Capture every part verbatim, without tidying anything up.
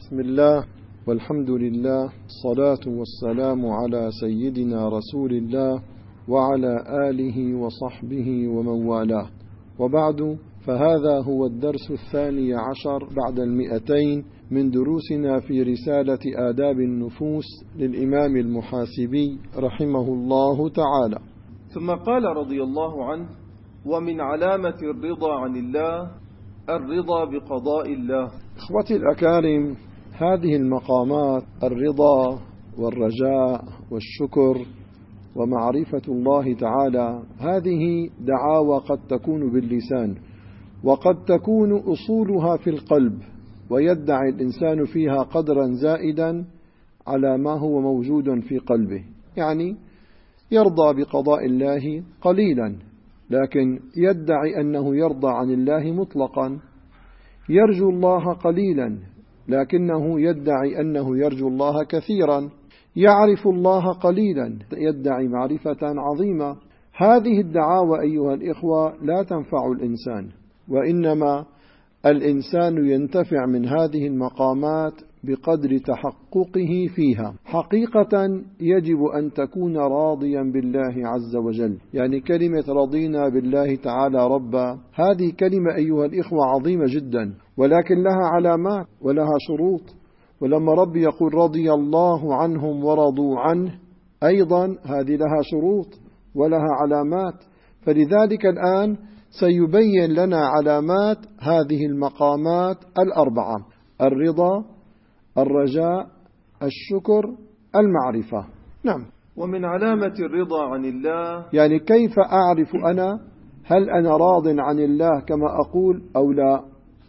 بسم الله والحمد لله، الصلاة والسلام على سيدنا رسول الله وعلى آله وصحبه ومن والاه، وبعد، فهذا هو الدرس الثاني عشر بعد المئتين من دروسنا في رسالة آداب النفوس للإمام المحاسبي رحمه الله تعالى. ثم قال رضي الله عنه: ومن علامة الرضا عن الله الرضا بقضاء الله. إخوتي الأكارم، هذه المقامات الرضا والرجاء والشكر ومعرفة الله تعالى، هذه دعاوى قد تكون باللسان وقد تكون أصولها في القلب، ويدعي الإنسان فيها قدرا زائدا على ما هو موجود في قلبه، يعني يرضى بقضاء الله قليلا، لكن يدعي أنه يرضى عن الله مطلقا. يرجو الله قليلا، لكنه يدعي أنه يرجو الله كثيرا. يعرف الله قليلا، يدعي معرفة عظيمة. هذه الدعاوى أيها الإخوة لا تنفع الإنسان، وإنما الإنسان ينتفع من هذه المقامات بقدر تحققه فيها. حقيقة يجب أن تكون راضيا بالله عز وجل، يعني كلمة رضينا بالله تعالى ربا، هذه كلمة أيها الإخوة عظيمة جدا، ولكن لها علامات ولها شروط. ولما ربي يقول رضي الله عنهم ورضوا عنه، أيضا هذه لها شروط ولها علامات. فلذلك الآن سيبين لنا علامات هذه المقامات الأربعة: الرضا، الرجاء، الشكر، المعرفة. نعم. ومن علامة الرضا عن الله، يعني كيف أعرف أنا هل أنا راض عن الله كما أقول أو لا؟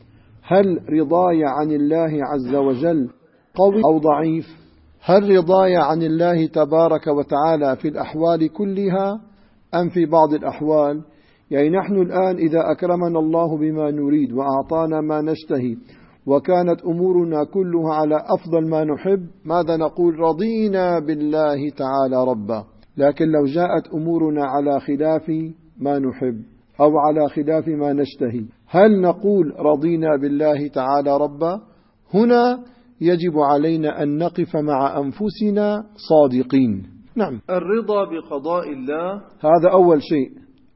هل رضاي عن الله عز وجل قوي أو ضعيف؟ هل رضاي عن الله تبارك وتعالى في الأحوال كلها أم في بعض الأحوال؟ يعني نحن الآن إذا أكرمنا الله بما نريد وأعطانا ما نشتهي وكانت أمورنا كلها على أفضل ما نحب، ماذا نقول؟ رضينا بالله تعالى ربا. لكن لو جاءت أمورنا على خلاف ما نحب أو على خلاف ما نشتهي، هل نقول رضينا بالله تعالى ربا؟ هنا يجب علينا أن نقف مع أنفسنا صادقين. نعم. الرضا بقضاء الله، هذا أول شيء،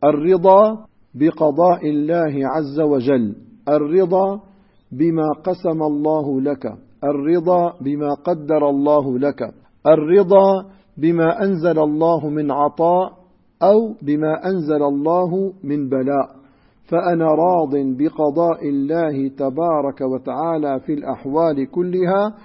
الرضا بقضاء الله عز وجل، الرضا بما قسم الله لك، الرضا بما قدر الله لك، الرضا بما أنزل الله من عطاء أو بما أنزل الله من بلاء. فأنا راض بقضاء الله تبارك وتعالى في الأحوال كلها،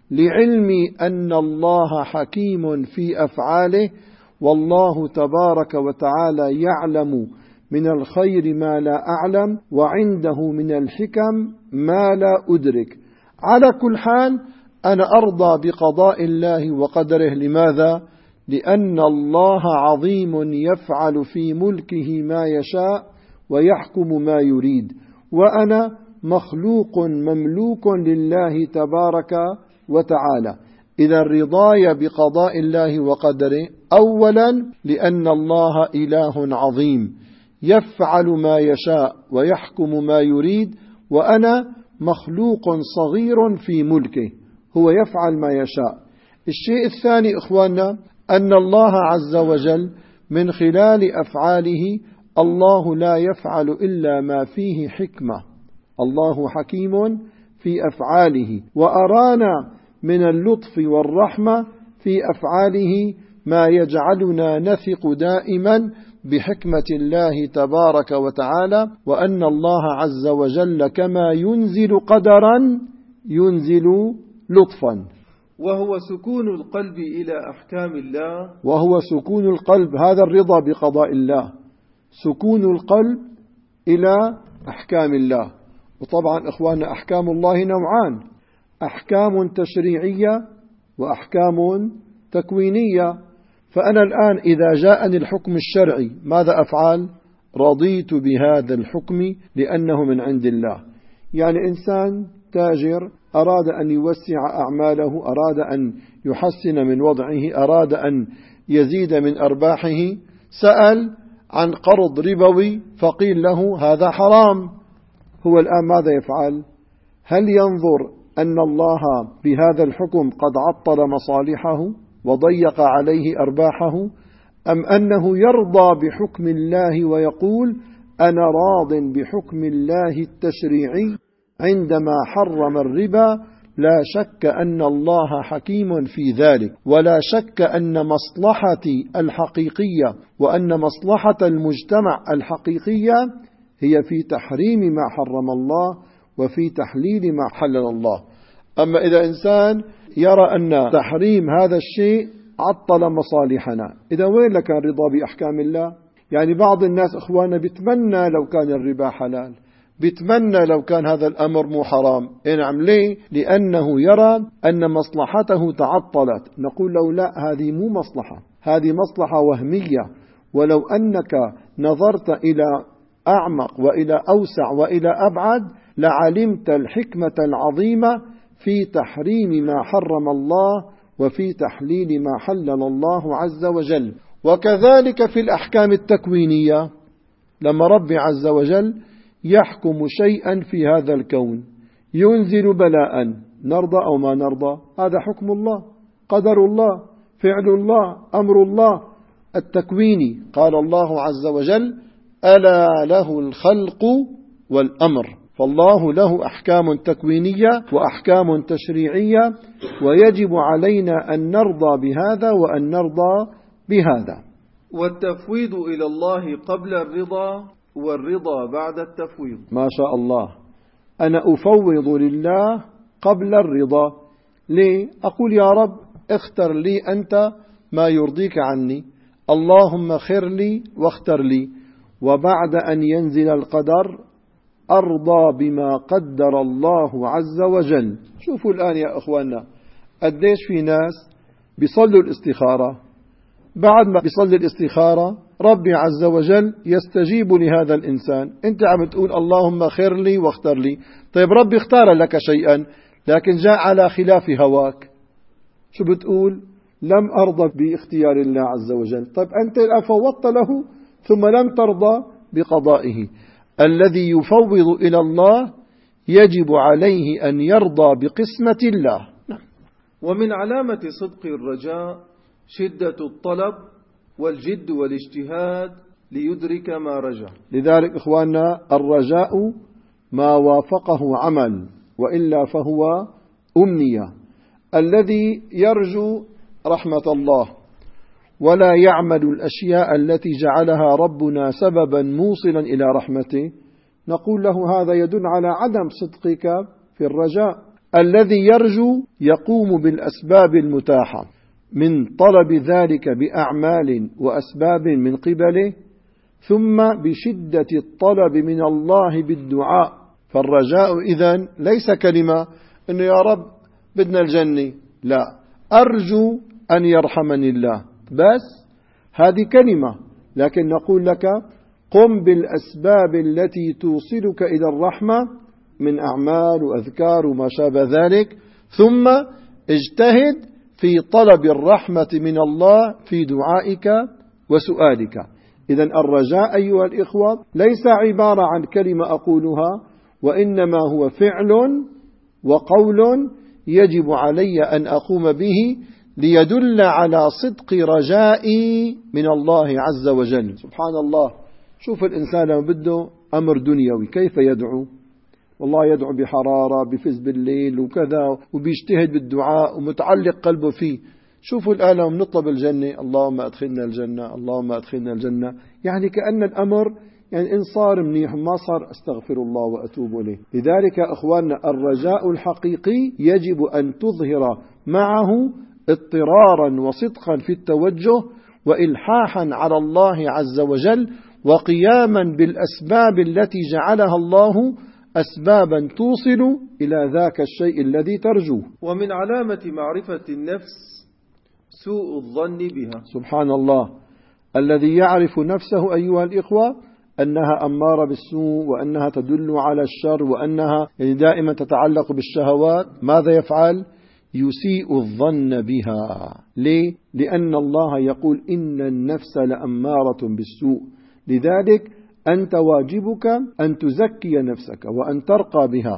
لعلمي أن الله حكيم في أفعاله، والله تبارك وتعالى يعلم من الخير ما لا أعلم، وعنده من الحكم ما لا أدرك. على كل حال أنا أرضى بقضاء الله وقدره. لماذا؟ لأن الله عظيم يفعل في ملكه ما يشاء ويحكم ما يريد، وأنا مخلوق مملوك لله تبارك وتعالى. إذا رضاي بقضاء الله وقدره أولا لأن الله إله عظيم يفعل ما يشاء ويحكم ما يريد، وأنا مخلوق صغير في ملكه، هو يفعل ما يشاء. الشيء الثاني إخواننا، أن الله عز وجل من خلال أفعاله، الله لا يفعل إلا ما فيه حكمة، الله حكيم في أفعاله، وأرانا من اللطف والرحمة في أفعاله ما يجعلنا نثق دائما بحكمة الله تبارك وتعالى، وأن الله عز وجل كما ينزل قدرا ينزل لطفا. وهو سكون القلب إلى أحكام الله، وهو سكون القلب، هذا الرضا بقضاء الله، سكون القلب إلى أحكام الله. وطبعا إخواننا أحكام الله نوعان: أحكام تشريعية وأحكام تكوينية. فأنا الآن إذا جاءني الحكم الشرعي ماذا أفعل؟ رضيت بهذا الحكم لأنه من عند الله. يعني إنسان تاجر أراد أن يوسع أعماله، أراد أن يحسن من وضعه، أراد أن يزيد من أرباحه، سأل عن قرض ربوي فقيل له هذا حرام. هو الآن ماذا يفعل؟ هل ينظر أن الله بهذا الحكم قد عطل مصالحه وضيق عليه أرباحه، أم أنه يرضى بحكم الله ويقول أنا راض بحكم الله التشريعي عندما حرم الربا؟ لا شك أن الله حكيم في ذلك، ولا شك أن مصلحتي الحقيقية وأن مصلحة المجتمع الحقيقية هي في تحريم ما حرم الله وفي تحليل ما حلل الله. أما إذا إنسان يرى أن تحريم هذا الشيء عطل مصالحنا، إذا وين لك الرضا بأحكام الله؟ يعني بعض الناس إخواننا بيتمنى لو كان الربا حلال، بيتمنى لو كان هذا الأمر مو حرام. نعم، ليه؟ لأنه يرى أن مصلحته تعطلت. نقول له لا، هذه مو مصلحة، هذه مصلحة وهمية. ولو أنك نظرت إلى أعمق وإلى أوسع وإلى أبعد لعلمت الحكمة العظيمة في تحريم ما حرم الله وفي تحليل ما حلل الله عز وجل. وكذلك في الأحكام التكوينية، لما ربي عز وجل يحكم شيئا في هذا الكون، ينزل بلاء، نرضى أو ما نرضى، هذا حكم الله، قدر الله، فعل الله، أمر الله التكويني. قال الله عز وجل ألا له الخلق والأمر. فالله له أحكام تكوينية وأحكام تشريعية، ويجب علينا أن نرضى بهذا وأن نرضى بهذا. والتفويض إلى الله قبل الرضا، والرضا بعد التفويض. ما شاء الله، أنا أفوض لله قبل الرضا. ليه؟ أقول يا رب اختر لي أنت ما يرضيك عني، اللهم خير لي واختر لي، وبعد أن ينزل القدر أرضى بما قدر الله عز وجل. شوفوا الآن يا أخواننا قديش في ناس بيصلوا الاستخارة، بعد ما بيصلي الاستخارة ربي عز وجل يستجيب لهذا الإنسان. أنت عم تقول اللهم خير لي واختر لي، طيب ربي اختار لك شيئا لكن جاء على خلاف هواك، شو بتقول؟ لم أرضى باختيار الله عز وجل. طيب أنت فوضت له ثم لم ترضى بقضائه. الذي يفوض إلى الله يجب عليه أن يرضى بقسمة الله. ومن علامة صدق الرجاء شدة الطلب والجد والاجتهاد ليدرك ما رجا. لذلك إخواننا الرجاء ما وافقه عمل، وإلا فهو أمنية. الذي يرجو رحمة الله ولا يعمل الأشياء التي جعلها ربنا سببا موصلا إلى رحمته، نقول له هذا يدل على عدم صدقك في الرجاء. الذي يرجو يقوم بالأسباب المتاحة من طلب ذلك بأعمال وأسباب من قبله، ثم بشدة الطلب من الله بالدعاء. فالرجاء إذن ليس كلمة إنه يا رب بدنا الجنة، لا، أرجو أن يرحمني الله بس، هذه كلمة. لكن نقول لك قم بالأسباب التي توصلك إلى الرحمة من أعمال وأذكار وما شابه ذلك، ثم اجتهد في طلب الرحمة من الله في دعائك وسؤالك. إذن الرجاء أيها الإخوة ليس عبارة عن كلمة أقولها، وإنما هو فعل وقول يجب علي أن أقوم به ليدل على صدق رجائي من الله عز وجل. سبحان الله، شوف الإنسان لما بده أمر دنيوي كيف يدعو، والله يدعو بحرارة، بفز بالليل وكذا، وبيجتهد بالدعاء ومتعلق قلبه فيه. شوفوا الآن لما نطلب الجنة، اللهم أدخلنا الجنة، اللهم أدخلنا الجنة، يعني كأن الأمر يعني إن صار منيح وما صار أستغفر الله وأتوب إليه. لذلك أخواننا الرجاء الحقيقي يجب أن تظهر معه اضطرارا وصدقا في التوجه وإلحاحا على الله عز وجل، وقياما بالأسباب التي جعلها الله أسبابا توصل إلى ذاك الشيء الذي ترجوه. ومن علامة معرفة النفس سوء الظن بها. سبحان الله، الذي يعرف نفسه أيها الإخوة أنها أمارة بالسوء، وأنها تدل على الشر، وأنها يعني دائما تتعلق بالشهوات، ماذا يفعل؟ يسيء الظن بها. ليه؟ لأن الله يقول إن النفس لأمارة بالسوء. لذلك أنت واجبك أن تزكي نفسك وأن ترقى بها،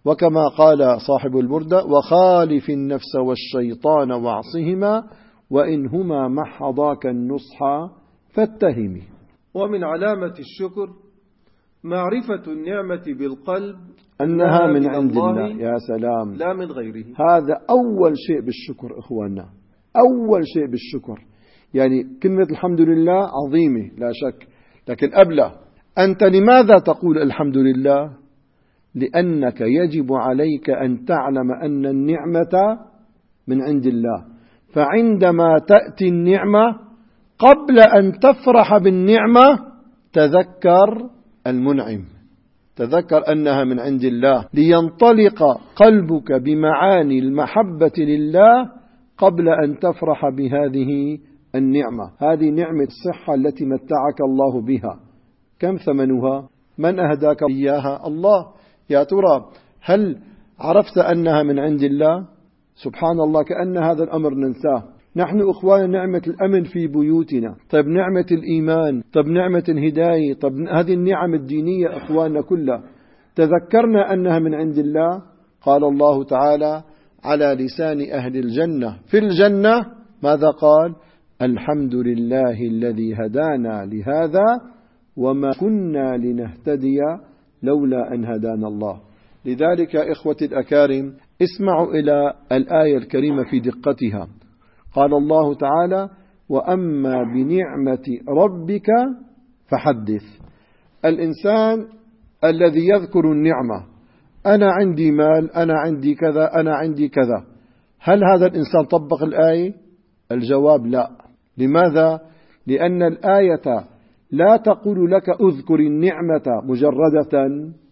وكما قال صاحب البردة: وخالف النفس والشيطان واعصهما وإنهما محضاك النصح فاتهمي. ومن علامة الشكر معرفة النعمة بالقلب أنها من عند الله. يا سلام، لا من غيره. هذا أول شيء بالشكر إخواننا، أول شيء بالشكر. يعني كلمة الحمد لله عظيمة لا شك، لكن أبلغ. أنت لماذا تقول الحمد لله؟ لأنك يجب عليك أن تعلم أن النعمة من عند الله، فعندما تأتي النعمة قبل أن تفرح بالنعمة تذكر المنعم، تذكر أنها من عند الله، لينطلق قلبك بمعاني المحبة لله قبل أن تفرح بهذه النعمة. هذه نعمة الصحة التي متعك الله بها، كم ثمنها؟ من أهداك إياها؟ الله. يا ترى هل عرفت أنها من عند الله؟ سبحان الله، كأن هذا الأمر ننساه. نحن أخوان نعمة الأمن في بيوتنا، طيب نعمة الإيمان، طيب نعمة الهداية، طيب هذه النعم الدينية أخواننا كلها تذكرنا أنها من عند الله. قال الله تعالى على لسان أهل الجنة في الجنة ماذا قال؟ الحمد لله الذي هدانا لهذا وما كنا لنهتدي لولا أن هدانا الله. لذلك يا إخوتي الأكارم اسمعوا إلى الآية الكريمة في دقتها. قال الله تعالى: وأما بنعمة ربك فحدث. الإنسان الذي يذكر النعمة، أنا عندي مال، أنا عندي كذا، أنا عندي كذا، هل هذا الإنسان طبق الآية؟ الجواب لا. لماذا؟ لأن الآية لا تقول لك اذكر النعمة مجردة،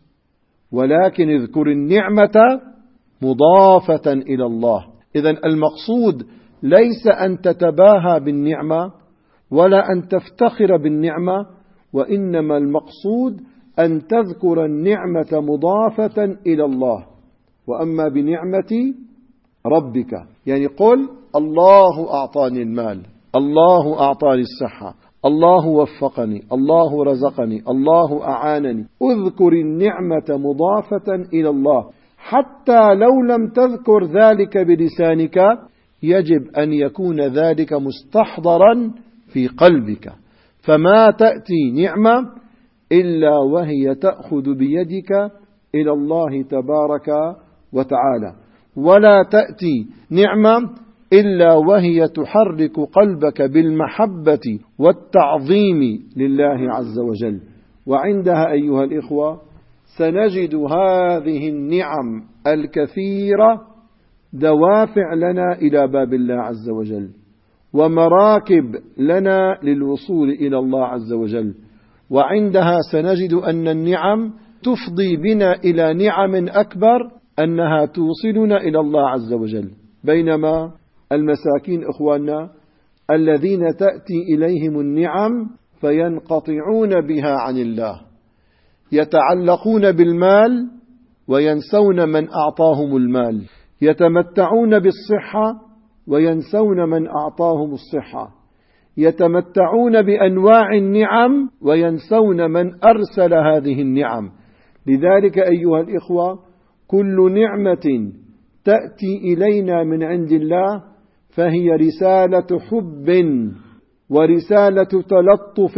ولكن اذكر النعمة مضافة إلى الله. إذن المقصود ليس أن تتباهى بالنعمة ولا أن تفتخر بالنعمة، وإنما المقصود أن تذكر النعمة مضافة إلى الله. وأما بنعمة ربك، يعني قل الله أعطاني المال، الله أعطاني الصحة، الله وفقني، الله رزقني، الله أعانني. اذكر النعمة مضافة إلى الله، حتى لو لم تذكر ذلك بلسانك يجب أن يكون ذلك مستحضرا في قلبك. فما تأتي نعمة إلا وهي تأخذ بيدك إلى الله تبارك وتعالى، ولا تأتي نعمة إلا وهي تحرك قلبك بالمحبة والتعظيم لله عز وجل. وعندها أيها الإخوة سنجد هذه النعم الكثيرة دوافع لنا إلى باب الله عز وجل، ومراكب لنا للوصول إلى الله عز وجل. وعندها سنجد أن النعم تفضي بنا إلى نعم أكبر، أنها توصلنا إلى الله عز وجل. بينما المساكين إخواننا الذين تأتي إليهم النعم فينقطعون بها عن الله، يتعلقون بالمال وينسون من أعطاهم المال، يتمتعون بالصحة وينسون من أعطاهم الصحة، يتمتعون بأنواع النعم وينسون من أرسل هذه النعم. لذلك أيها الإخوة كل نعمة تأتي إلينا من عند الله فهي رسالة حب ورسالة تلطف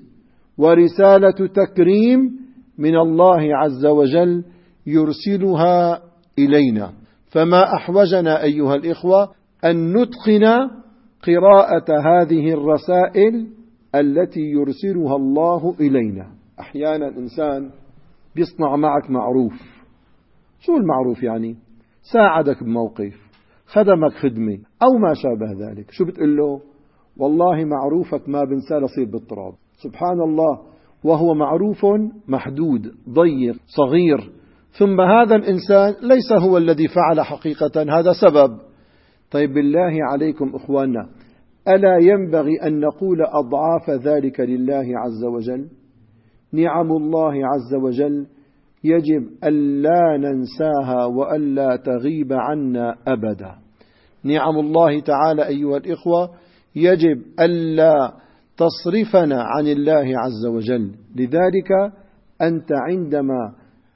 ورسالة تكريم من الله عز وجل يرسلها إلينا. فما أحوجنا أيها الإخوة أن نتقن قراءة هذه الرسائل التي يرسلها الله إلينا. أحيانا إنسان بيصنع معك معروف. شو المعروف يعني؟ ساعدك بموقف، خدمك خدمة أو ما شابه ذلك، شو بتقول له؟ والله معروفك ما بنسى لصير بالتراب. سبحان الله، وهو معروف محدود ضيق صغير، ثم هذا الإنسان ليس هو الذي فعل حقيقة، هذا سبب. طيب بالله عليكم إخواننا، ألا ينبغي أن نقول أضعاف ذلك لله عز وجل؟ نعم الله عز وجل يجب ألا ننساها وألا تغيب عنا أبدا. نعم الله تعالى أيها الإخوة يجب ألا تصرفنا عن الله عز وجل. لذلك أنت عندما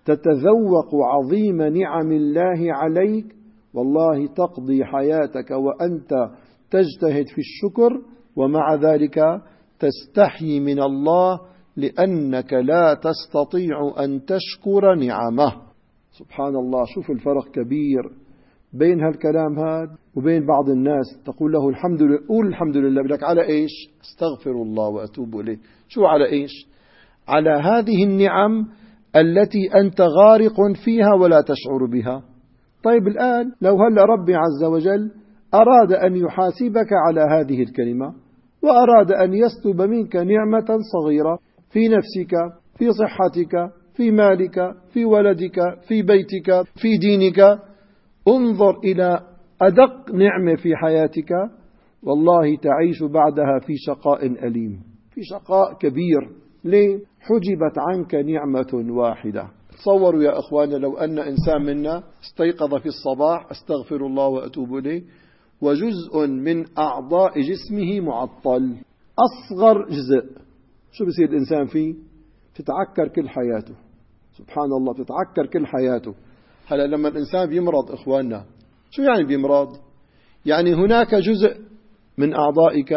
تتذوق عظيم نعم الله عليك، والله تقضي حياتك وأنت تجتهد في الشكر، ومع ذلك تستحي من الله لأنك لا تستطيع أن تشكر نعمه. سبحان الله، شوف الفرق كبير بين هالكلام هذا وبين بعض الناس تقول له الحمد لله، قول الحمد لله، بدك على إيش؟ استغفر الله وأتوب إليه. شو على إيش؟ على هذه النعم التي أنت غارق فيها ولا تشعر بها. طيب الآن لو هلأ ربي عز وجل أراد أن يحاسبك على هذه الكلمة، وأراد أن يسلب منك نعمة صغيرة في نفسك، في صحتك، في مالك، في ولدك، في بيتك، في دينك، انظر إلى أدق نعمة في حياتك، والله تعيش بعدها في شقاء أليم، في شقاء كبير. ليه؟ حجبت عنك نعمة واحدة. تصوروا يا أخوانا لو أن إنسان منا استيقظ في الصباح، أستغفر الله وأتوب إليه، وجزء من أعضاء جسمه معطل، أصغر جزء، شو بصير الإنسان فيه؟ تتعكر كل حياته. سبحان الله، تتعكر كل حياته. هلا لما الإنسان بيمرض إخواننا، شو يعني بيمرض؟ يعني هناك جزء من أعضائك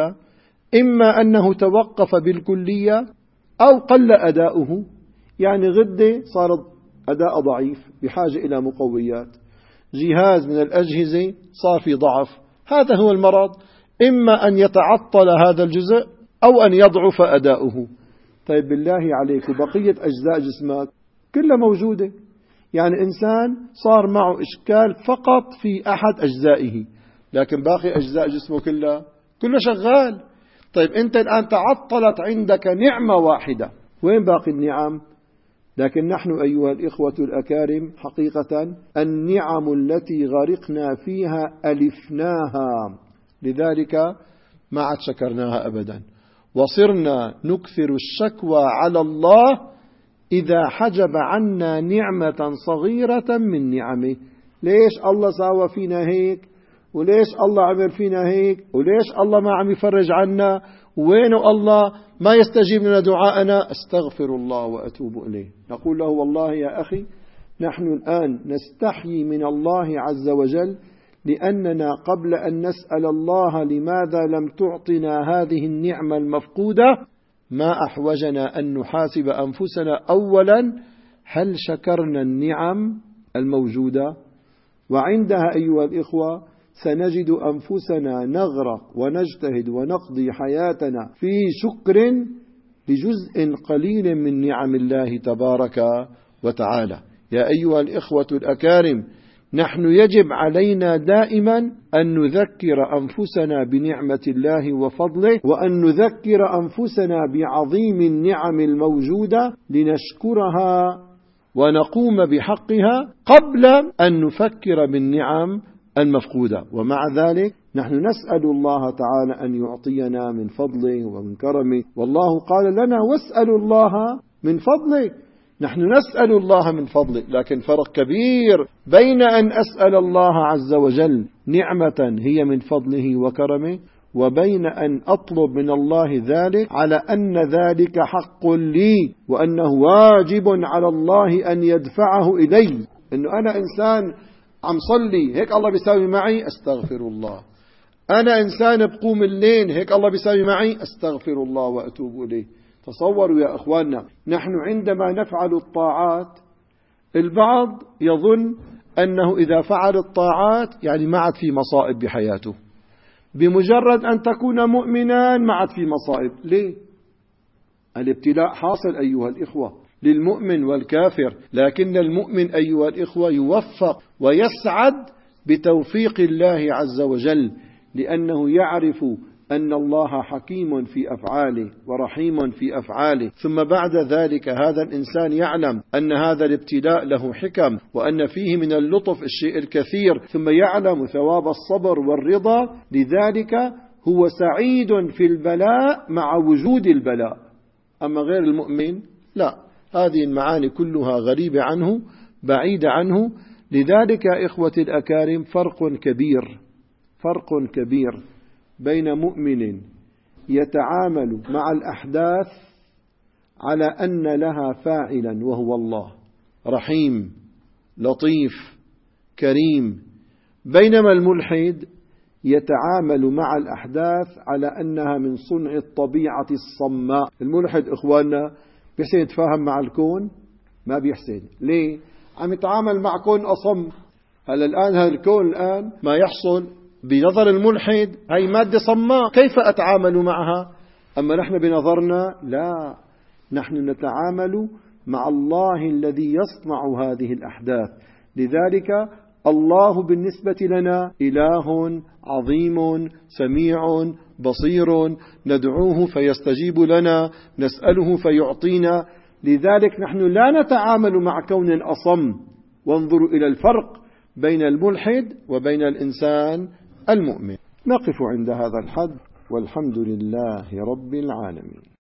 إما أنه توقف بالكلية أو قل أداؤه، يعني غدة صارت أداء ضعيف بحاجة إلى مقويات، جهاز من الأجهزة صار في ضعف. هذا هو المرض، إما أن يتعطل هذا الجزء أو أن يضعف أداؤه. طيب بالله عليك، وبقية أجزاء جسمك كلها موجودة. يعني إنسان صار معه إشكال فقط في أحد أجزائه، لكن باقي أجزاء جسمه كلها كله شغال. طيب أنت الآن تعطلت عندك نعمة واحدة، وين باقي النعم؟ لكن نحن أيها الإخوة الأكارم حقيقة النعم التي غرقنا فيها ألفناها، لذلك ما عاد شكرناها أبدا، وصرنا نكثر الشكوى على الله إذا حجب عنا نعمة صغيرة من نعمه. ليش الله ساوى فينا هيك؟ وليش الله عمل فينا هيك؟ وليش الله ما عم يفرج عنا؟ وينه الله ما يستجيب لنا دعاءنا؟ استغفر الله وأتوب إليه. نقول له والله يا أخي، نحن الآن نستحيي من الله عز وجل، لأننا قبل أن نسأل الله لماذا لم تعطنا هذه النعمة المفقودة، ما أحوجنا أن نحاسب أنفسنا أولا، هل شكرنا النعم الموجودة؟ وعندها أيها الإخوة سنجد أنفسنا نغرق ونجتهد ونقضي حياتنا في شكر لجزء قليل من نعم الله تبارك وتعالى. يا أيها الإخوة الأكارم، نحن يجب علينا دائما أن نذكر أنفسنا بنعمة الله وفضله، وأن نذكر أنفسنا بعظيم النعم الموجودة لنشكرها ونقوم بحقها قبل أن نفكر بالنعم المفقودة. ومع ذلك نحن نسأل الله تعالى أن يعطينا من فضله ومن كرمه، والله قال لنا واسألوا الله من فضله. نحن نسأل الله من فضله، لكن فرق كبير بين أن أسأل الله عز وجل نعمة هي من فضله وكرمه، وبين أن أطلب من الله ذلك على أن ذلك حق لي، وأنه واجب على الله أن يدفعه إلي. إنه أنا إنسان عم صلي، هيك الله بيساوي معي، أستغفر الله. أنا إنسان بقوم الليل، هيك الله بيساوي معي، أستغفر الله وأتوب إليه. تصوروا يا أخواننا، نحن عندما نفعل الطاعات البعض يظن أنه إذا فعل الطاعات يعني ما عاد في مصائب بحياته، بمجرد أن تكون مؤمنا ما عاد في مصائب. ليه؟ الابتلاء حاصل أيها الإخوة للمؤمن والكافر، لكن المؤمن أيها الإخوة يوفق ويسعد بتوفيق الله عز وجل، لأنه يعرف أن الله حكيم في أفعاله ورحيم في أفعاله. ثم بعد ذلك هذا الإنسان يعلم أن هذا الابتلاء له حكم، وأن فيه من اللطف الشيء الكثير، ثم يعلم ثواب الصبر والرضا، لذلك هو سعيد في البلاء مع وجود البلاء. أما غير المؤمن لا، هذه المعاني كلها غريبة عنه، بعيدة عنه. لذلك يا إخوتي الأكارم فرق كبير، فرق كبير بين مؤمن يتعامل مع الأحداث على أن لها فاعلا وهو الله، رحيم لطيف كريم، بينما الملحد يتعامل مع الأحداث على أنها من صنع الطبيعة الصماء. الملحد إخواننا بيحسن يتفاهم مع الكون؟ ما بيحسن. ليه؟ عم يتعامل مع كون أصم. هل الآن هذا الكون الآن ما يحصل بنظر الملحد هي مادة صماء، كيف أتعامل معها؟ أما نحن بنظرنا لا، نحن نتعامل مع الله الذي يصنع هذه الأحداث. لذلك الله بالنسبة لنا إله عظيم سميع بصير، ندعوه فيستجيب لنا، نسأله فيعطينا. لذلك نحن لا نتعامل مع كون أصم. وانظروا إلى الفرق بين الملحد وبين الإنسان المؤمن. نقف عند هذا الحد، والحمد لله رب العالمين.